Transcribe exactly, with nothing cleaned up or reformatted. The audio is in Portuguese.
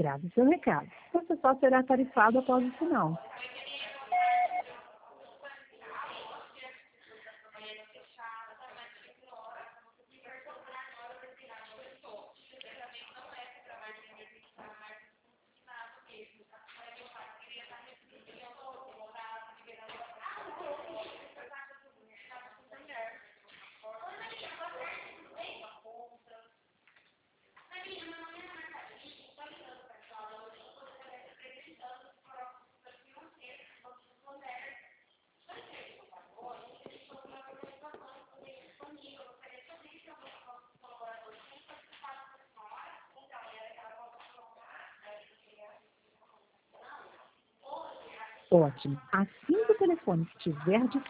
Grave seu recado. Você só será tarifado após o sinal. Ótimo. Assim que o telefone estiver disponível,